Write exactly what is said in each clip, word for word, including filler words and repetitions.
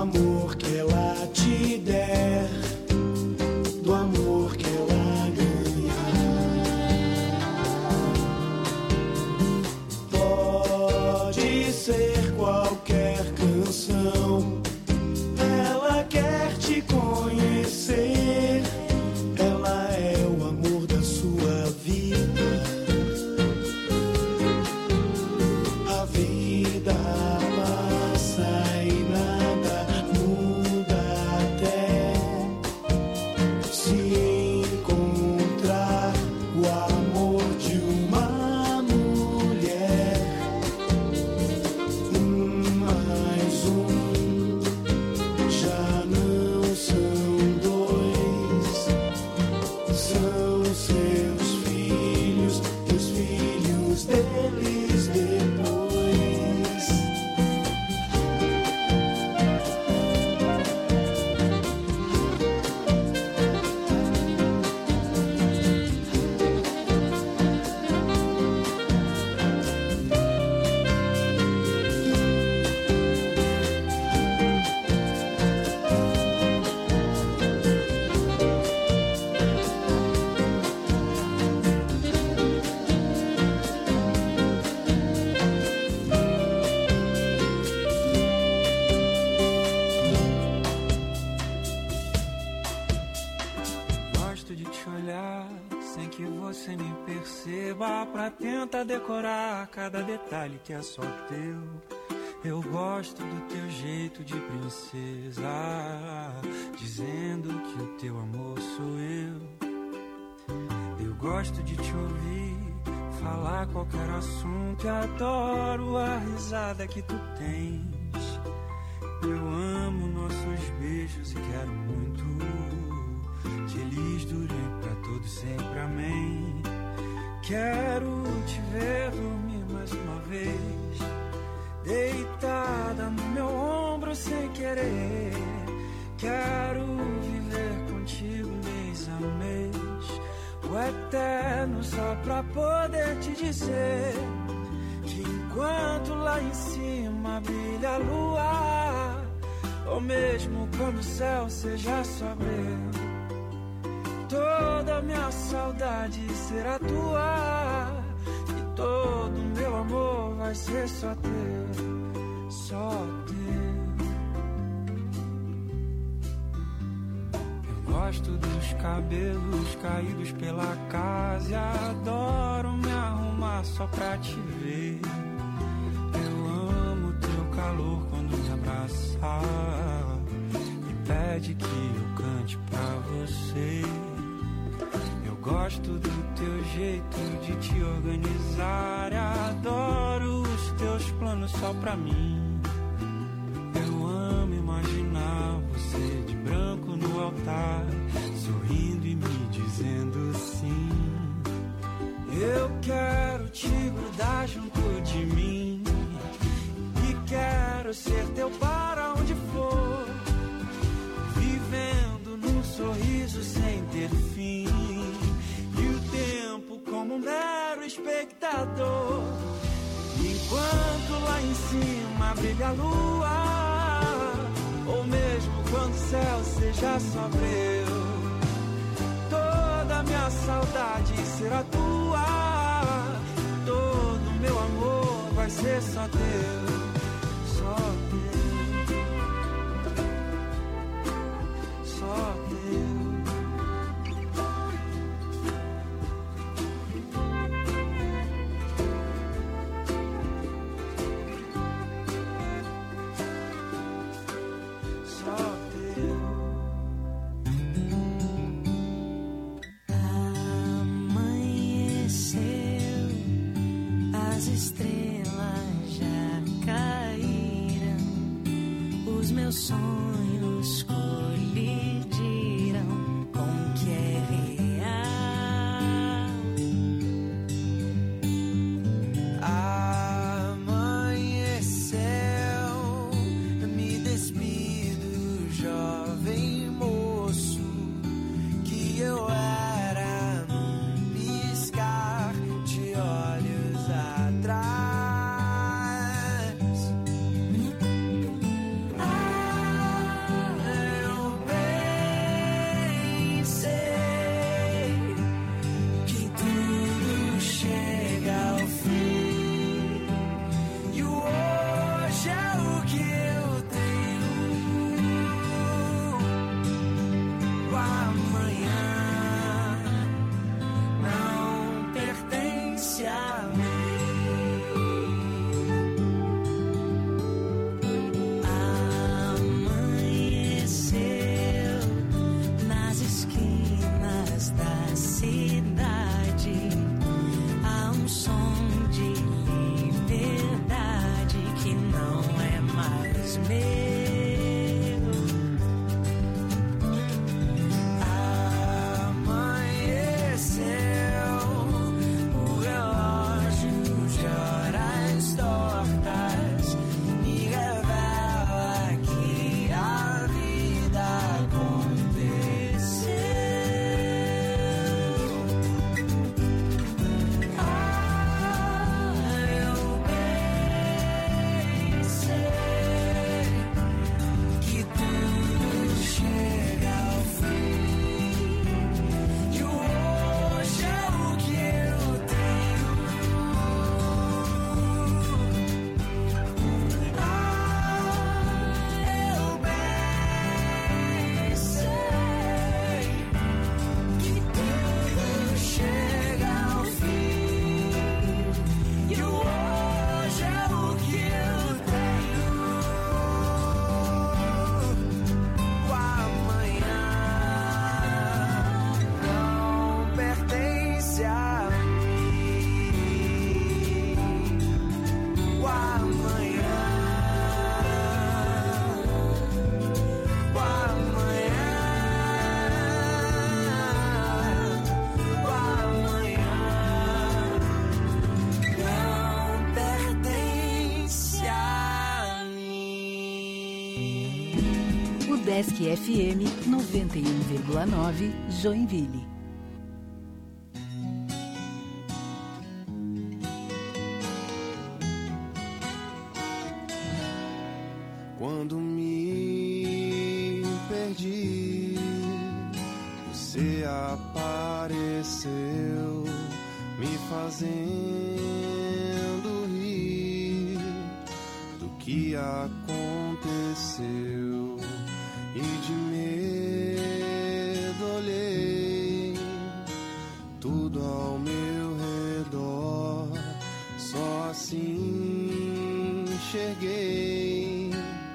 amor que ela te der, do amor que ela ganhar. Pode ser qualquer canção, ela quer te conhecer, ela é o amor da sua vida. A vida passa e nada muda até se encontrar o amor de uma mulher. Um mais um já não são dois, são seus filhos, os filhos deles depois. Gosto de te olhar sem que você me perceba, pra tentar decorar cada detalhe que é só teu. Eu gosto do teu jeito de princesa, dizendo que o teu amor sou eu. Eu gosto de te ouvir falar qualquer assunto e adoro a risada que tu tens. Eu amo nossos beijos e quero muito que eles durem pra todos sempre, amém. Quero te ver dormir mais uma vez, deitada no meu ombro sem querer. Quero viver contigo mês a mês, o eterno, só pra poder te dizer que enquanto lá em cima brilha a lua, ou mesmo quando o céu seja só breu, toda minha saudade será tua e todo meu amor vai ser só teu, só teu. Eu gosto dos cabelos caídos pela casa e adoro me arrumar só pra te ver. Eu amo teu calor quando me abraçar e pede que eu cante pra você. Gosto do teu jeito de te organizar, adoro os teus planos só pra mim. Eu amo imaginar você de branco no altar, sorrindo e me dizendo sim. Eu quero te grudar junto de mim e quero ser teu para onde for, vivendo num sorriso sem ter fim, como um mero espectador, enquanto lá em cima brilha a lua, ou mesmo quando o céu seja só breu, toda minha saudade será tua, todo meu amor vai ser só teu, só teu, só teu. Meus sonhos colidiram com o que é real. Amanheceu, me despido, jovem moço, que eu era num piscar de olhos atrás. Udesc F M noventa e um vírgula nove, Joinville. Quando me perdi, você apareceu, me fazendo rir do que aconteceu. E de medo olhei tudo ao meu redor, só assim enxerguei.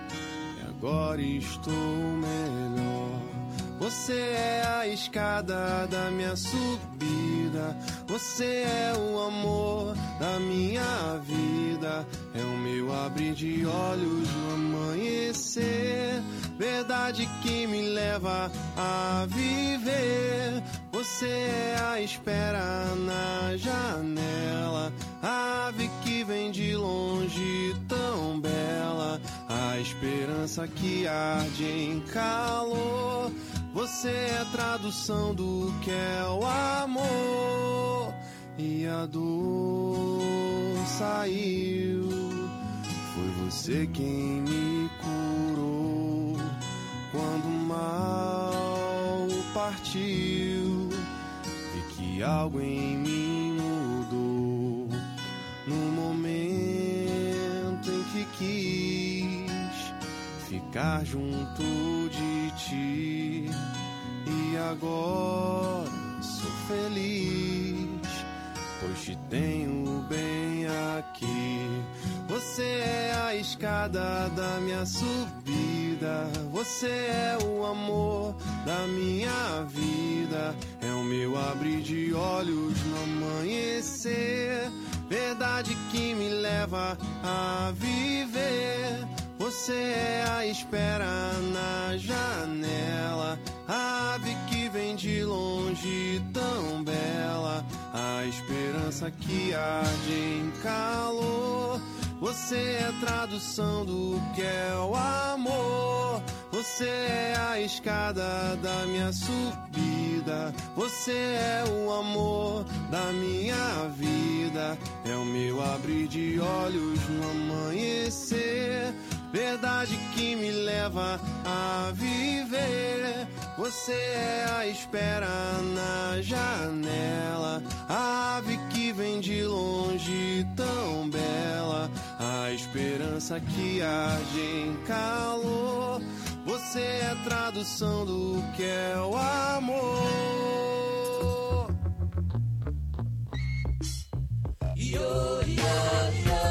Agora estou melhor. Você é a escada da minha subida, você é o amor da minha vida, é o meu abrir de olhos no amanhecer, verdade que me leva a viver. Você é a espera na janela, a ave que vem de longe tão bela, a esperança que arde em calor. Você é tradução do que é o amor. E a dor saiu, foi você quem me curou. Quando o mal partiu, vi que algo em mim mudou. No momento em que quis ficar junto de ti, e agora sou feliz, pois te tenho bem aqui. Você é a escada da minha subida, você é o amor da minha vida, é o meu abrir de olhos no amanhecer, verdade que me leva a viver. Você é a espera na janela, a ave que vem de longe tão bela, a esperança que arde em calor. Você é tradução do que é o amor. Você é a escada da minha subida, você é o amor da minha vida, é o meu abrir de olhos no amanhecer, verdade que me leva a viver. Você é a espera na janela, a ave que vem de longe tão bela, a esperança que arde em calor. Você é tradução do que é o amor. Yo, yo, yo.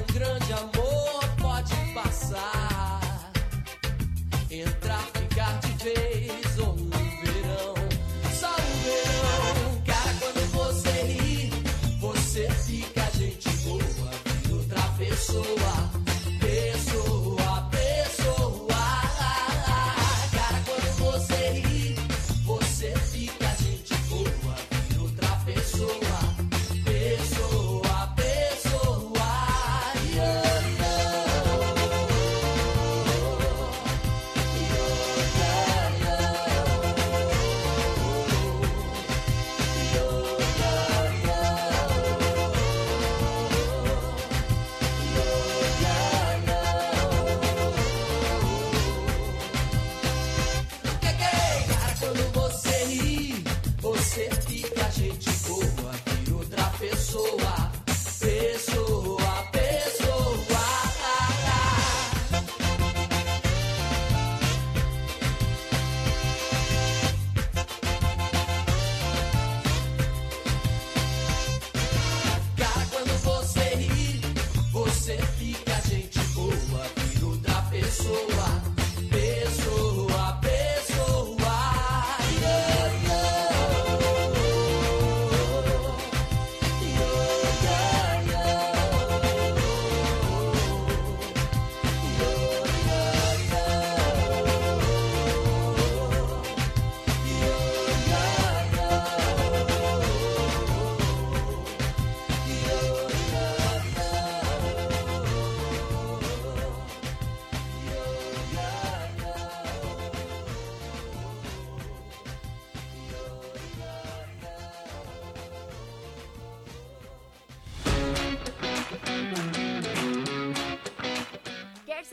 Entrar, ficar de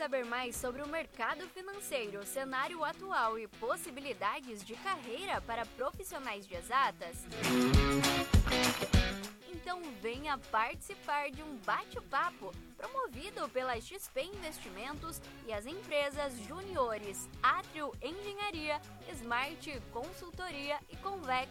saber mais sobre o mercado financeiro, cenário atual e possibilidades de carreira para profissionais de exatas? Então venha participar de um bate-papo promovido pela X P Investimentos e as empresas juniores Átrio Engenharia, Smart Consultoria e Convex.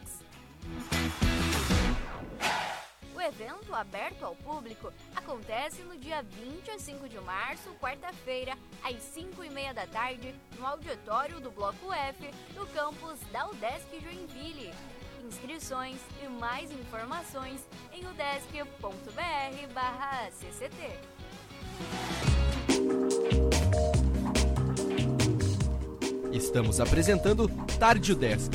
O evento, aberto ao público, acontece no dia vinte e cinco de março, quarta-feira, às cinco e meia da tarde, no auditório do Bloco F, do campus da Udesc Joinville. Inscrições e mais informações em udesc ponto br barra C C T. Estamos apresentando Tarde Udesc.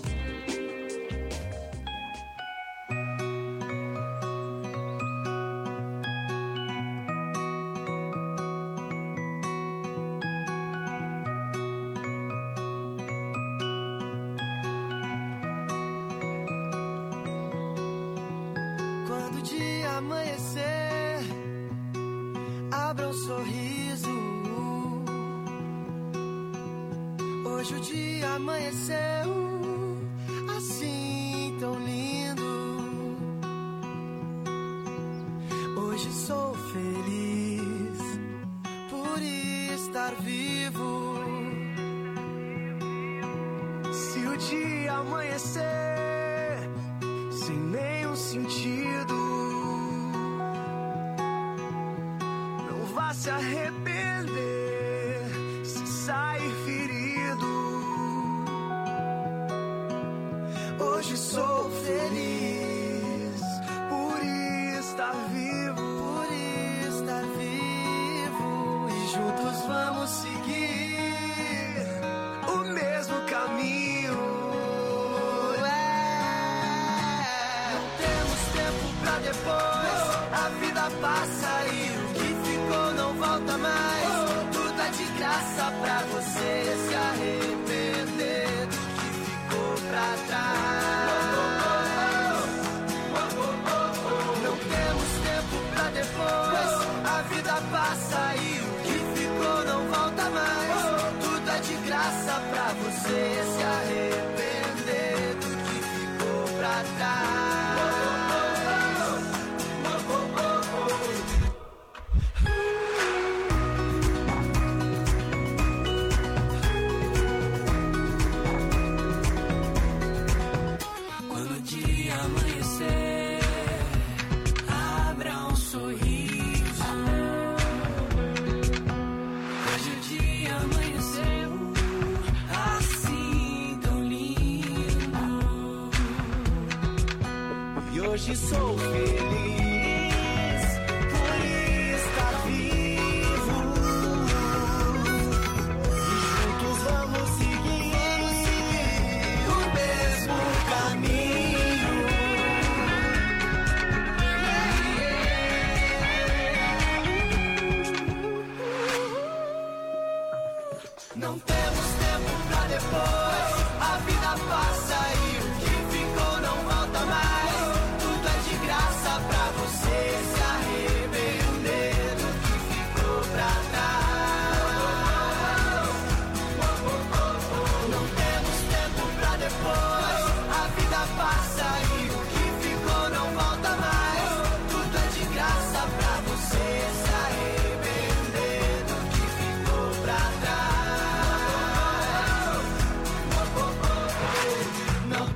Hoje o dia amanheceu assim tão lindo. Hoje sou feliz por estar vivo. Se o dia amanhecer sem nenhum sentido, não vá se arrepender se sair ferido. Hoje sou feliz por estar vivo, por estar vivo. E juntos vamos seguir o mesmo caminho. É. Não temos tempo pra depois, a vida passa e o que ficou não volta mais. Tudo é de graça pra você se arrepender do que ficou pra trás. Depois a vida passa e o que ficou não volta mais. Tudo é de graça pra você se arrepender do que ficou pra trás. Quando o dia amanhecer, abra um sorriso. Hoje o dia amanheceu assim tão lindo. E hoje sou feliz por estar vivo. E juntos vamos seguir o mesmo caminho. Não temos tempo pra depois, a vida passa e o que ficou não volta mais. Tudo é de graça pra você se arrepender do que ficou pra trás. Não temos tempo pra depois, a vida passa e o que ficou não volta mais. Tudo é de graça pra você se arrepender do que ficou pra trás. Não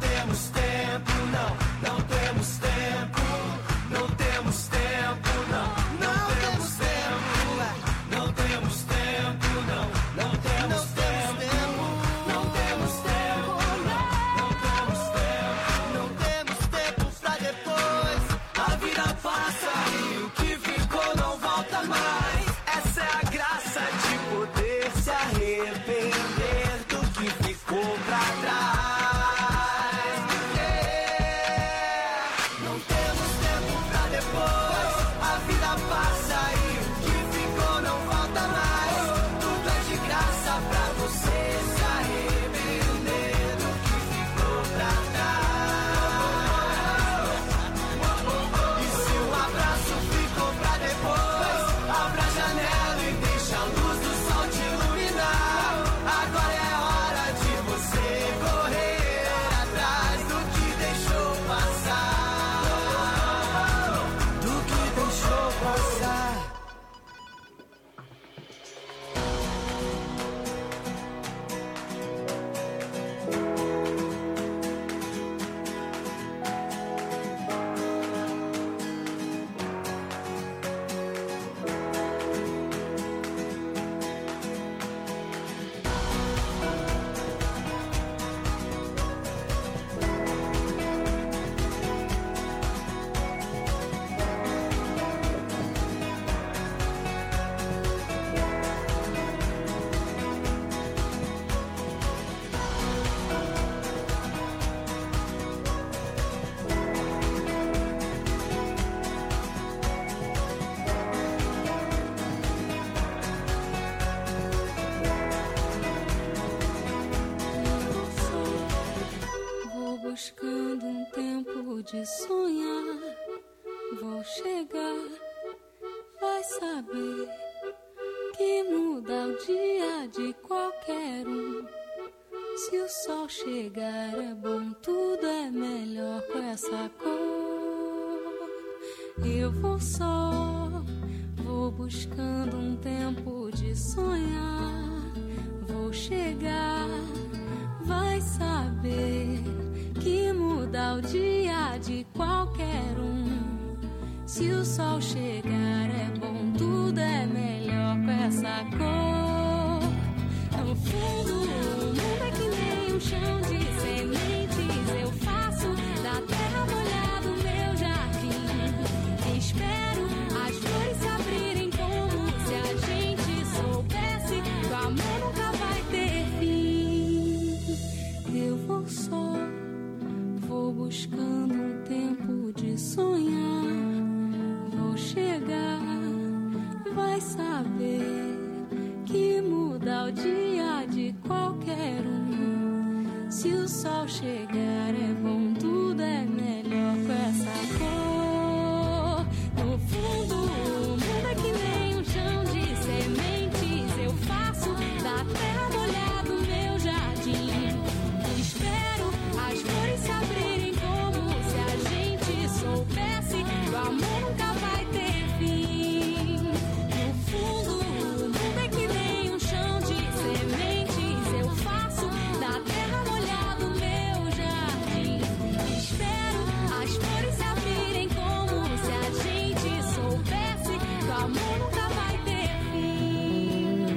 de sonhar. Vou chegar, vai saber que muda o dia de qualquer um. Se o sol chegar é bom, tudo é melhor com essa cor. Eu vou só, vou buscando um tempo de sonhar. Vou chegar, vai saber que muda o dia de qualquer um. Se o sol chegar é bom, tudo é melhor com essa cor. No fundo, o mundo é que nem um chão de sementes. Eu faço da terra molhada o meu jardim. Espero as flores se abrirem como se a gente soubesse que o amor nunca vai ter fim. Eu vou só, vou buscando um tempo de sonhar. Vou chegar, vai saber que muda o dia de qualquer um. Se o sol chegar é bom, tudo é melhor com essa cor. No fundo, o mundo é que nem um chão de sementes. Eu faço da terra molhada o meu jardim. Espero as flores se abrirem como se a gente soubesse que o amor nunca vai ter fim. No fundo, o mundo é que nem um chão de sementes. Eu faço da terra molhada o meu jardim. Espero as flores se abrirem como se a gente soubesse que o amor nunca vai ter fim.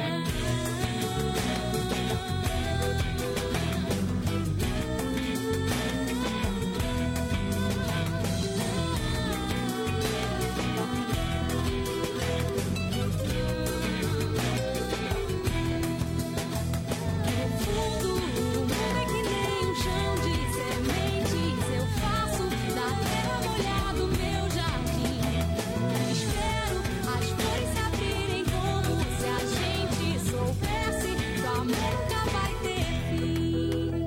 No fundo, o mundo é que nem um chão de sementes. Eu faço da terra molhada o meu jardim. Espero as flores se abrirem como se a gente soubesse que o amor nunca vai ter fim.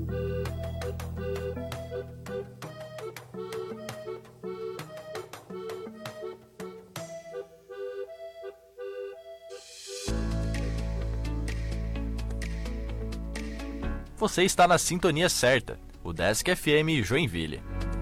Você está na sintonia certa, o Desk F M Joinville.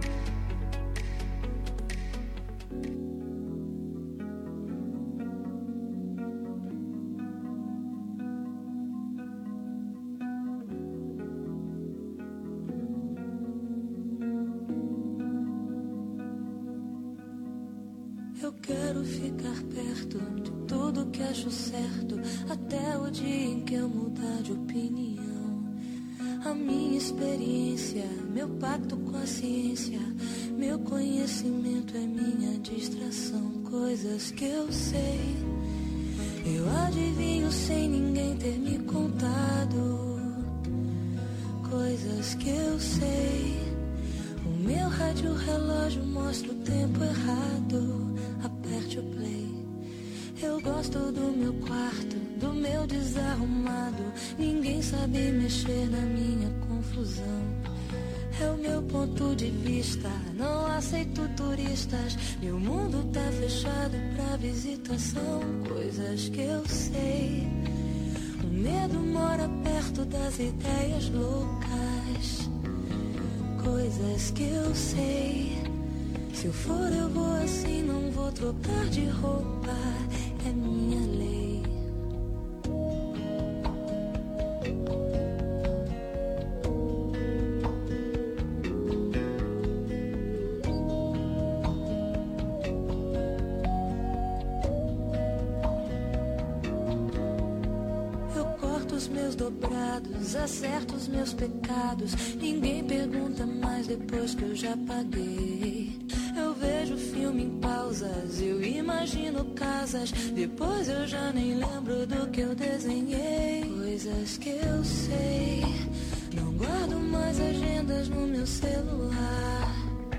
Eu quero ficar perto de tudo que acho certo, até o dia em que eu mudar de opinião. A minha experiência, meu pacto com a ciência, meu conhecimento é minha distração. Coisas que eu sei, eu adivinho sem ninguém ter me contado. Coisas que eu sei, o meu rádio relógio mostra o tempo errado. Aperte o play. Eu gosto do meu quarto, do meu desarrumado. Ninguém sabe mexer na minha confusão. É o meu ponto de vista, não aceito turistas. Meu mundo tá fechado pra visitação. Coisas que eu sei, o medo mora perto das ideias loucas. Coisas que eu sei, se eu for eu vou assim, não vou trocar de roupa. É minha lei. Eu corto os meus dobrados, acerto os meus pecados. Ninguém pergunta mais depois que eu já paguei. Eu vejo filme em pausas, eu imagino casas. Depois eu já nem lembro do que eu desenhei. Coisas que eu sei, não guardo mais agendas no meu celular.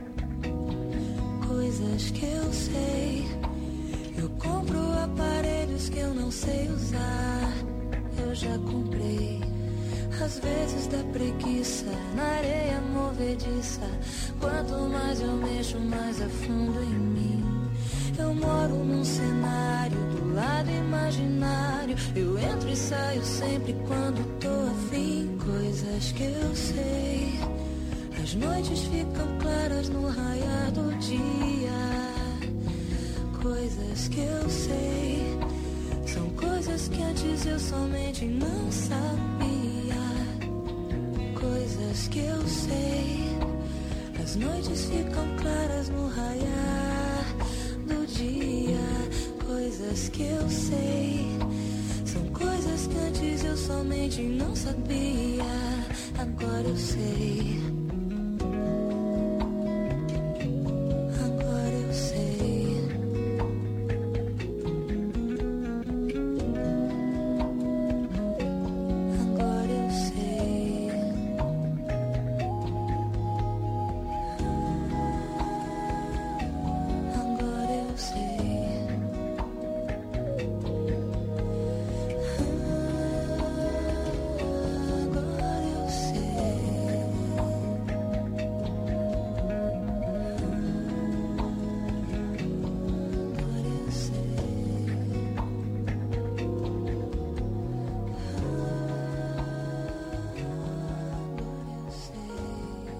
Coisas que eu sei, eu compro aparelhos que eu não sei usar. Eu já comprei Às vezes dá preguiça na areia movediça. Quanto mais eu mexo, mais afundo em mim. Eu moro num cenário do lado imaginário. Eu entro e saio sempre quando tô afim. Coisas que eu sei. As noites ficam claras no raiar do dia. Coisas que eu sei. São coisas que antes eu somente não sabia. Coisas que eu sei. As noites ficam claras no raiar do dia. Coisas que eu sei. São coisas que antes eu somente não sabia. Agora eu sei. Agora eu sei. Agora eu sei. Agora eu sei. Agora eu sei. Agora eu sei. Agora eu sei.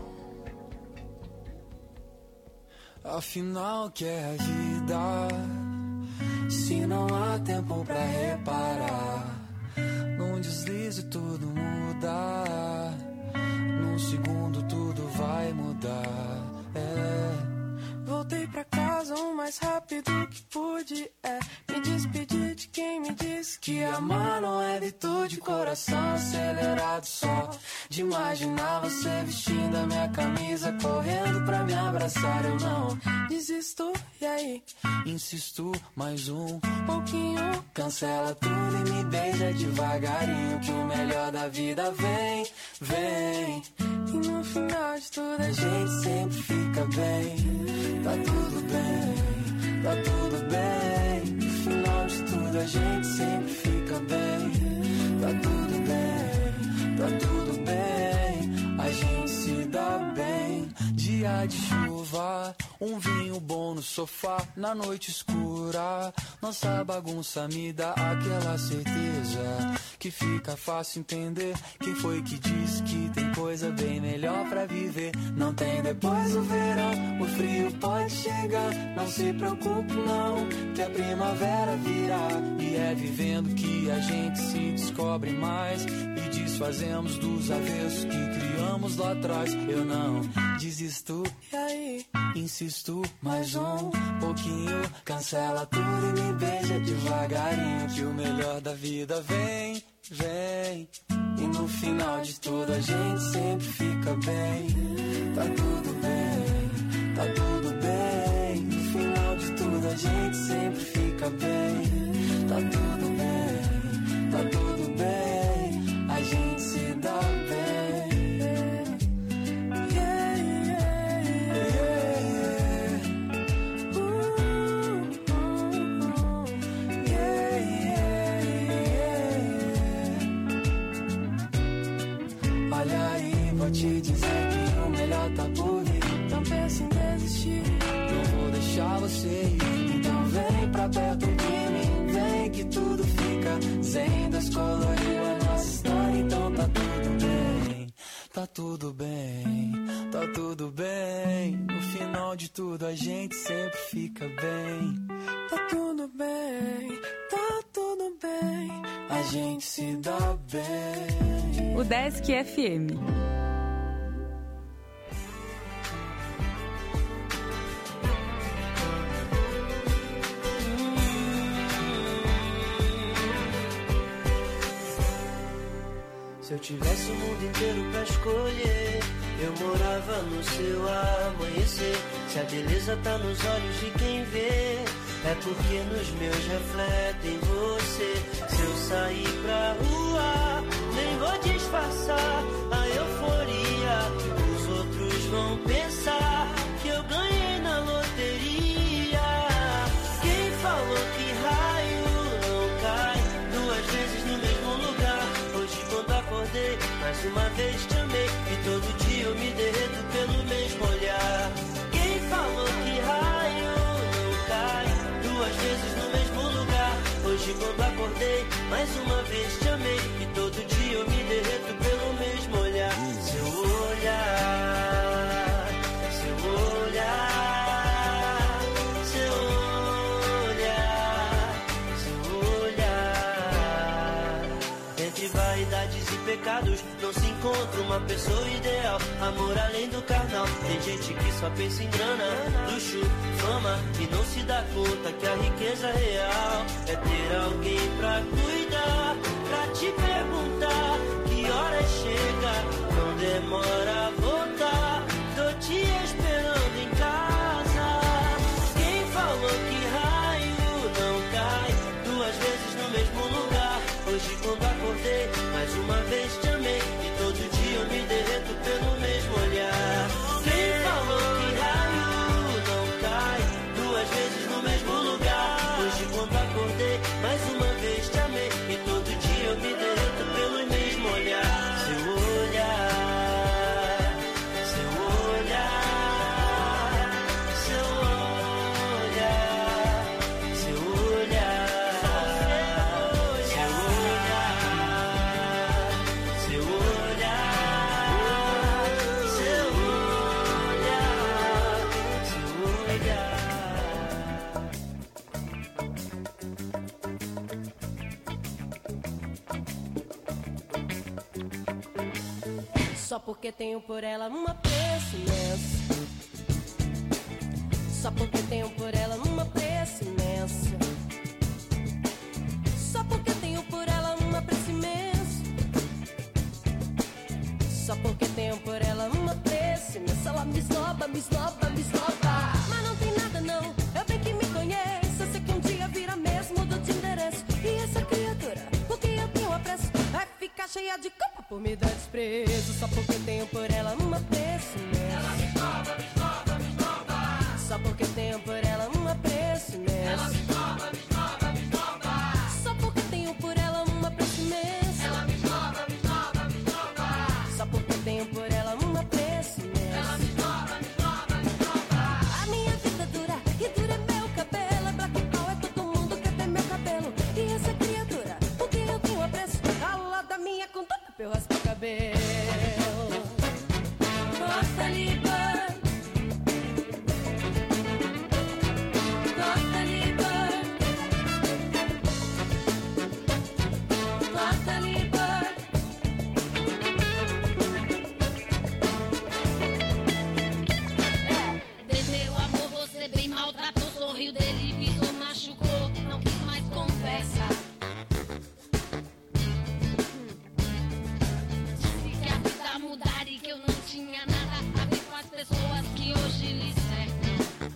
Afinal, que é a vida? Se não há tempo pra reparar, num deslize tudo muda. Num segundo tudo vai mudar. É. Voltei pra casa o mais rápido que pude. É. Me despedi de quem me disse que amar não é virtude. Coração acelerado só de imaginar você vestindo a minha camisa, correndo pra me abraçar. Eu não desisto, e aí? Insisto, mais um pouquinho. Cancela tudo e me beija devagarinho, que o melhor da vida vem, vem. E no final de tudo a gente sempre fica bem. Tá tudo bem, tá tudo bem. No final de tudo a gente sempre fica bem. Tá tudo bem, tá tudo bem. A gente se dá bem. Dia de chuva, um vinho bom no sofá, na noite escura. Nossa bagunça me dá aquela certeza que fica fácil entender quem foi que disse que tem coisa bem melhor pra viver. Não tem depois do verão, o frio pode chegar. Não se preocupe não, que a primavera virá. E é vivendo que a gente se descobre mais e desfazemos dos avessos que criamos lá atrás. Eu não desisto, e aí? Insisto, mais um pouquinho. Cancela tudo e me beija devagarinho, que o melhor da vida vem, vem. E no final de tudo a gente sempre fica bem. Tá tudo bem, tá tudo bem. No final de tudo a gente sempre fica bem. Tá tudo bem, tá tudo bem. A gente se dá bem. Vou te dizer que o melhor tá por vir. Não pense em desistir, não vou deixar você ir. Então vem pra perto de mim, vem que tudo fica zen. Descoloriu a nossa história, então tá tudo bem. Tá tudo bem, tá tudo bem. No final de tudo a gente sempre fica bem. Tá tudo bem, tá tudo bem. A gente se dá bem. O Desk F M. Se eu tivesse o mundo inteiro pra escolher, eu morava no seu amanhecer. Se a beleza tá nos olhos de quem vê, é porque nos meus refletem você. Se eu sair pra rua, nem vou disfarçar a euforia. Os outros vão pensar que eu ganhei na loteria. Quem falou que raio não cai duas vezes no mesmo lugar? Hoje quando acordei mais uma vez te amei e todo dia eu me derreto pelo mesmo olhar. Quem falou que raio não cai duas vezes no mesmo lugar? Hoje quando acordei, mais uma vez te amei e todo dia eu me derreto pelo mesmo olhar. Seu olhar, seu olhar, seu olhar, seu olhar. Entre vaidades e pecados não se encontra uma pessoa ideal. Amor além do carnal. Tem gente que só pensa em grana, luxo, fama e não se dá conta que a riqueza real é ter alguém pra cuidar, pra te perguntar que hora chega, não demora a voltar. Tô te esperando em casa. Quem falou que raio não cai duas vezes no mesmo lugar? Hoje quando acordei, mais uma vez te amei e todo dia eu me derreto pelo mesmo olhar. Quem falou que raio não cai duas vezes no mesmo lugar? Hoje quando acordei, mais uma vez te amei e todo dia eu me derreto pelo mesmo olhar. Seu olhar, seu olhar, seu olhar, seu olhar, seu olhar, seu olhar, seu olhar, Só porque tenho por ela uma preço imenso. Só porque tenho por ela uma preço imenso. Só porque tenho por ela uma preço imenso. Só porque tenho por ela uma preço imenso. Ela me esnoba, me esnoba, me esnoba. Mas não tem nada não, eu bem que me conheço. Eu sei que um dia vira mesmo do te endereço. E essa criatura, porque eu tenho apreço, vai ficar cheia de culpa por me dar desprezo. Só porque tenho por ela uma preço imenso. Ela me esnoba, me esnoba, me esnoba. Só porque tenho por ela uma preço imenso. Ela me esnoba, me esnoba, me esnoba. Só porque tenho por ela uma preço imenso. Ela me esnoba, me esnoba, me esnoba. Só porque tenho por ela uma preço imenso. Ela me esnoba, me esnoba, me esnoba. A minha vida dura e dura é meu cabelo. É black power, todo mundo quer ter meu cabelo. E essa criatura, porque eu tenho apreço, ela da minha conduta pra eu raspar o cabelo. Corta liba, corta liba, corta liba. Desceu amor, você bem maltratou. Sorriu dele, pisou, machucou. Não quis mais conversa. Disse que a vida mudaria e que eu não tinha nada a ver com as pessoas que hoje lhe cercam.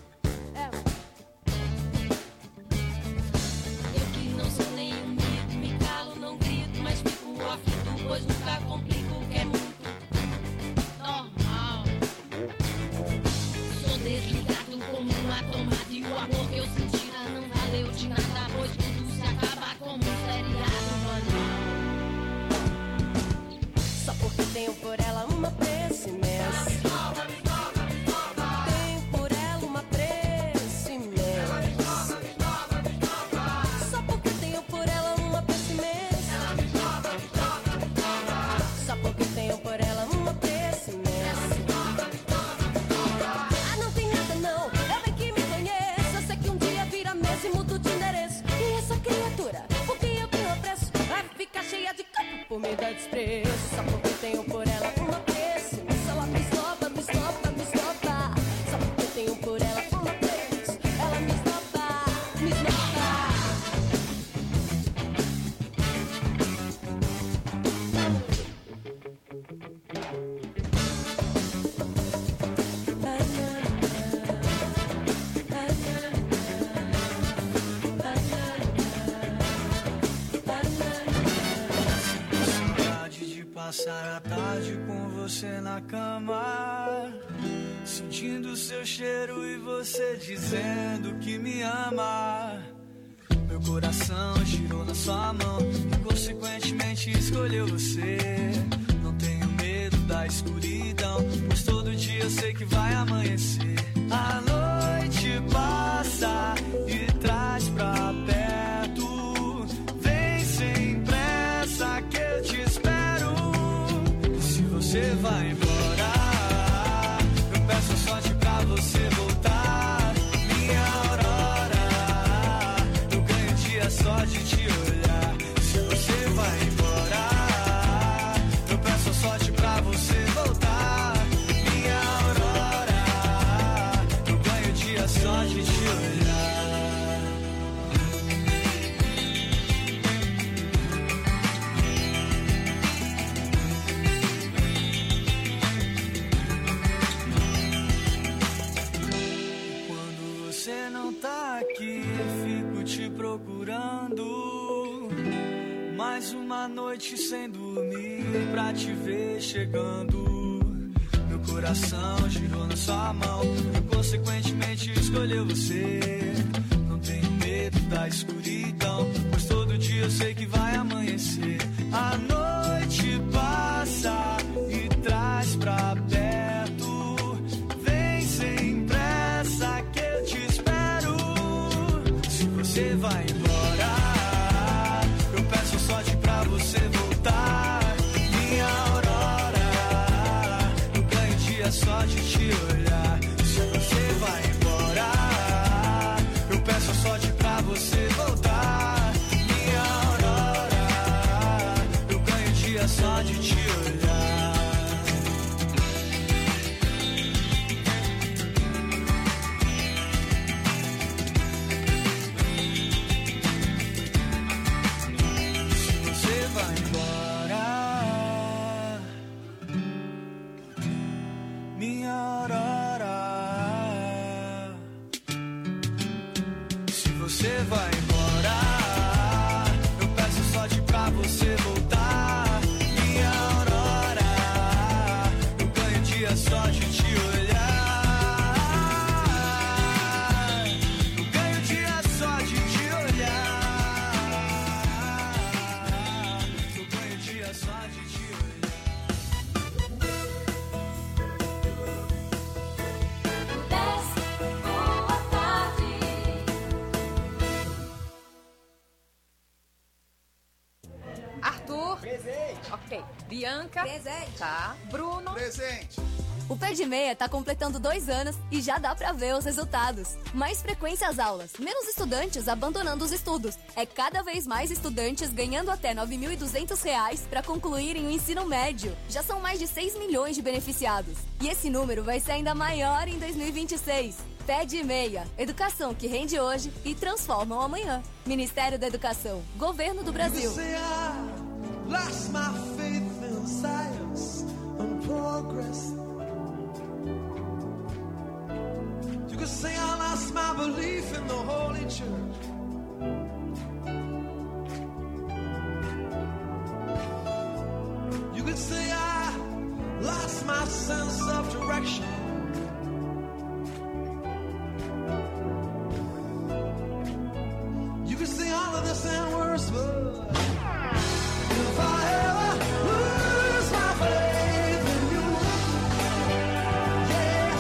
Eu que não sou nenhum mito, me calo, não grito, mas fico aflito, pois nunca complico o que é muito normal. Sou desligado como uma tomada e o amor que eu sentia não valeu de nada, pois tudo se acaba como um seriado banal. Só porque tenho por ela uma preço imenso. Tenho por ela uma preço imenso. Só porque tenho por ela uma preço imenso. Só porque tenho por ela uma preço imenso. Ah, não tem nada não, eu bem que me conheço. Eu sei que um dia vira mesmo e mudo de endereço. E essa criatura, porque eu tenho apreço, vai ficar cheia de culpa por me dar desprezo. Só porque tenho por ela uma preço imenso. Ela me esnoba, me esnoba, me esnoba. Só porque tenho por ela uma preço. Ela me esnoba, me esnoba. Saudade de passar a tarde com você na cama, sentindo seu cheiro e você dizendo que me ama. Meu coração girou na sua mão e consequentemente escolheu você. Não tenho da escuridão, pois todo dia eu sei que vai amanhecer. A noite passa e traz pra perto, vem sem pressa que eu te espero. Se você vai embora, eu peço sorte pra você voltar. Minha aurora, eu ganho dia só de te olhar. Se você vai embora, eu peço sorte pra você voltar. Minha aurora, eu ganho dia só de te olhar. Quando você não tá aqui, fico te procurando. Mais uma noite sem dormir pra te ver chegando. Meu coração girou na sua mão e consequentemente escolheu você. Não tenho medo da escuridão, pois todo dia eu sei que vai amanhecer. A noite passa e traz pra perto, vem sem pressa que eu te espero. Se você vai embora, eu peço sorte pra você voltar. Minha aurora, eu ganho dia só de te olhar. Se você vai embora, eu peço sorte pra você voltar. Minha aurora, eu ganho dia só de te olhar. Você vai embora, minha aurora. Se você vai embora, eu peço sorte pra você voltar. Minha aurora, eu ganho dia só de te olhar. Eu ganho dia só de te olhar. Eu ganho dia só de te olhar. Boa tarde. Arthur. Presente. Ok. Bianca. Presente. Tá. Bruno. Presente. O Pé de Meia tá completando dois anos e já dá pra ver os resultados. Mais frequência às aulas, menos estudantes abandonando os estudos. É cada vez mais estudantes ganhando até nove mil e duzentos reais pra concluírem o ensino médio. Já são mais de seis milhões de beneficiados. E esse número vai ser ainda maior em dois mil e vinte e seis. Pé de Meia, educação que rende hoje e transforma o amanhã. Ministério da Educação, Governo do Brasil. Lost my faith in science and progress. You could say I lost my belief in the Holy Church. You could say I lost my sense of direction. You could say all of this and worse, but if I ever lose my faith in you, yeah,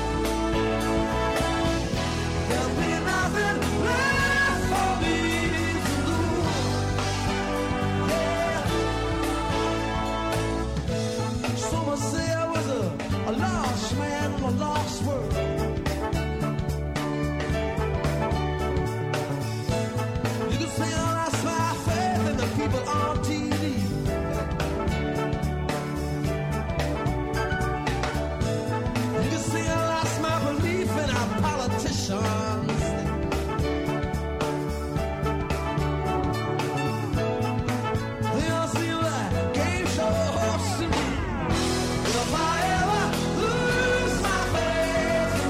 there'll be nothing left for me to do, yeah. Someone say I was a, a lost man in a lost world. You can say I lost my faith in the people on T V. You can say I lost my belief in our politicians. They all seem like game show hosts to me. If I ever lose my faith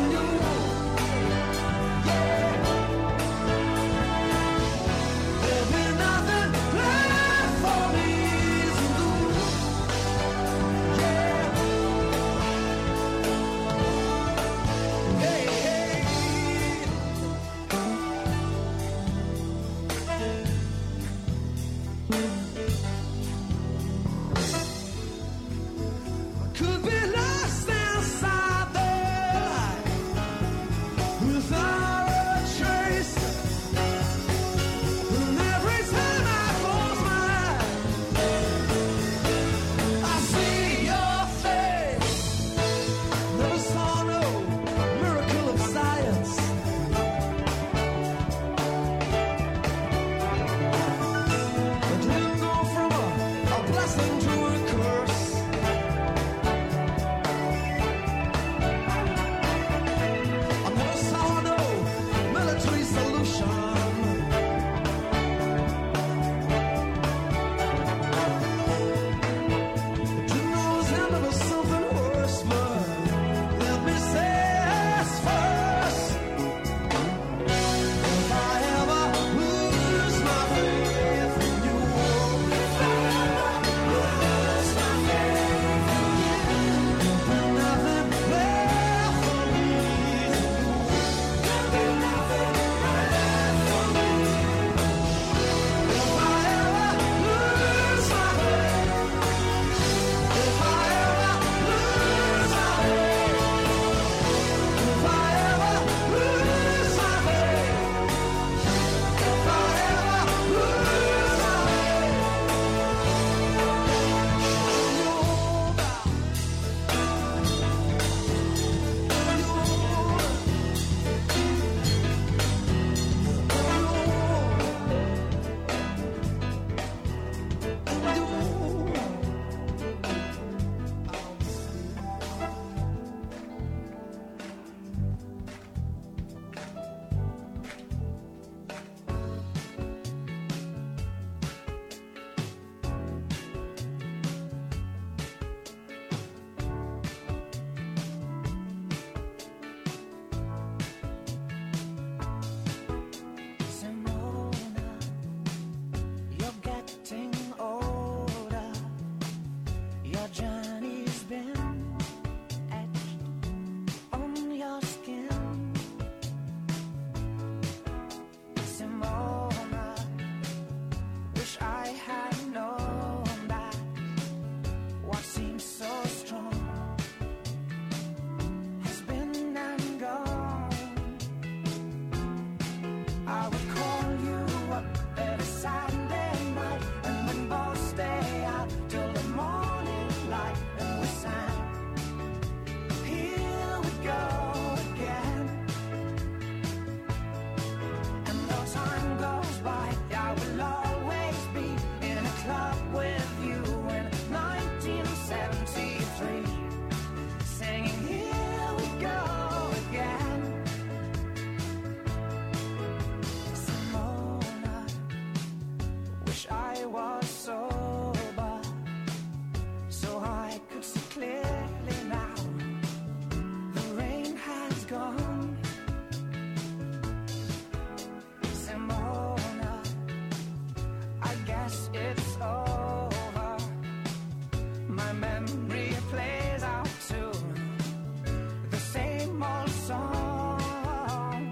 my memory plays out to the same old song.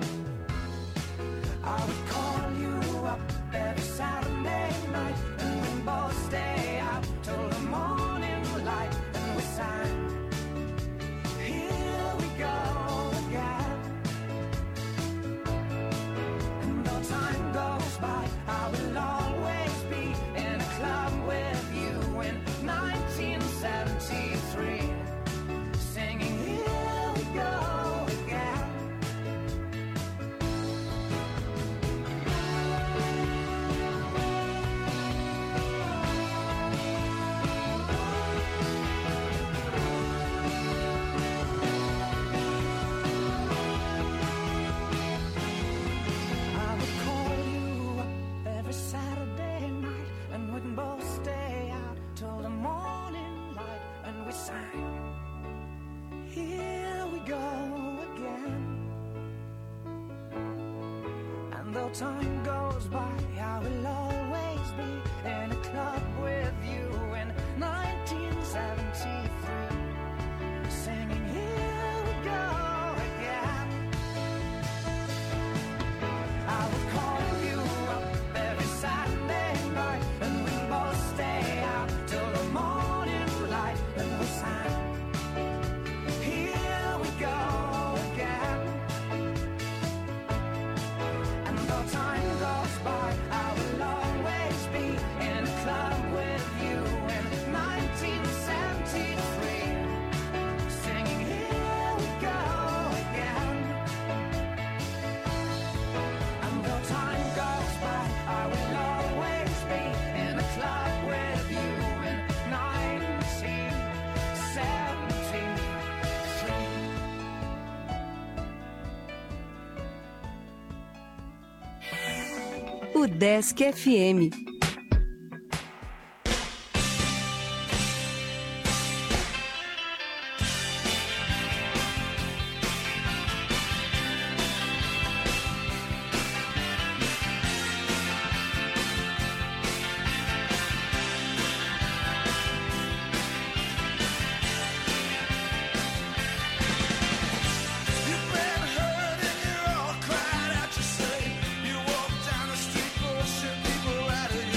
I would call you up every Saturday night, and we'd both stay out till the morning light, and we sang, here we go again. And though time goes by, I will always be in a club with you in nineteen seventy-three, singing, here we go again. I would call you up every Saturday night, and we'd both stay out till the morning light, and we sang, here we go again. And though time goes by, I will always be in a club with you in nineteen seventy-three, singing, here we go again. I would call you up every Saturday night, and we'd both stay out till the morning light, and we sang, here we go again. And though time goes by, I will always be in a club with you in nineteen seventy-three, singing, here we go again. And though time goes by, I will always be in a club with you in nineteen seventy-three. O Desk F M. You've been hurt and you're all cried out, you say. You walk down the street, bullshit people out of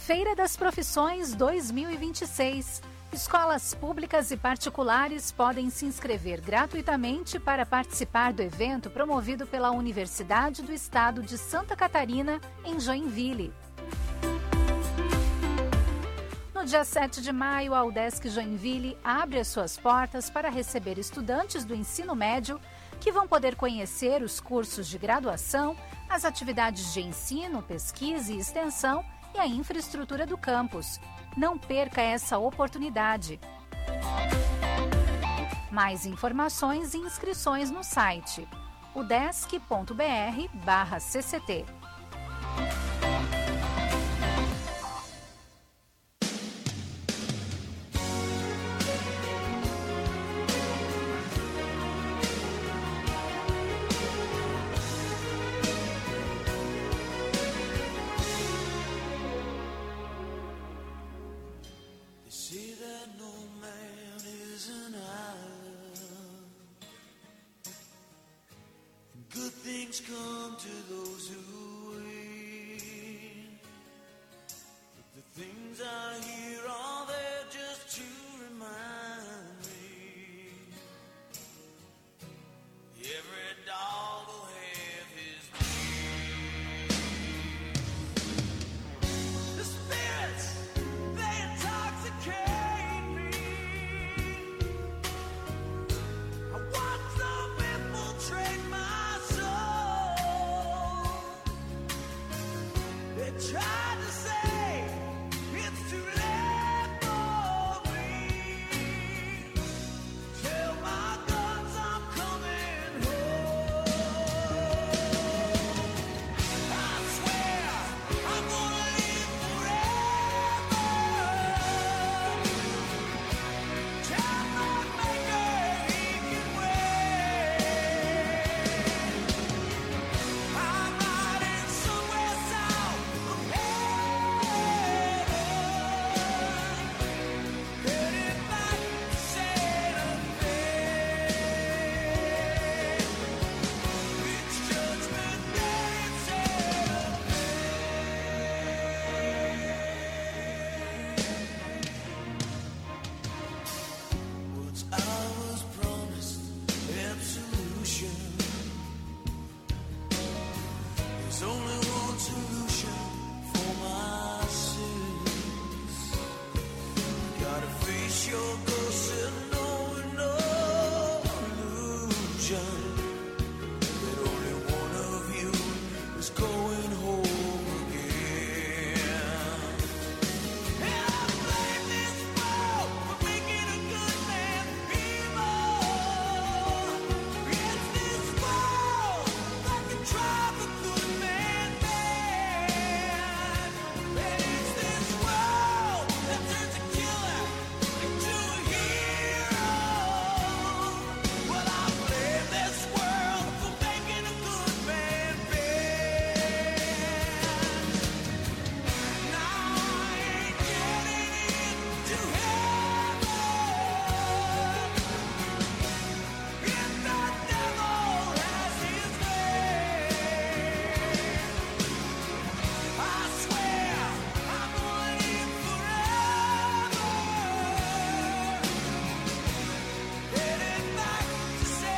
Feira das Profissões dois mil e vinte e seis. Escolas públicas e particulares podem se inscrever gratuitamente para participar do evento promovido pela Universidade do Estado de Santa Catarina, em Joinville. No dia sete de maio, a UDESC Joinville abre as suas portas para receber estudantes do ensino médio que vão poder conhecer os cursos de graduação, as atividades de ensino, pesquisa e extensão e a infraestrutura do campus. Não perca essa oportunidade. Mais informações e inscrições no site udesc.br barra cct. Come to those who wait. But the things I hear are there just to remind me. Every dog will have his day. The spirits, they intoxicate me. I watch them infiltrate my tried to say it's too late for me. Tell my guns I'm coming home. I swear I'm gonna live forever. Cannot make a he can wait. I'm riding somewhere south. There's only one solution for my sins. Gotta face your ghost and know no illusion.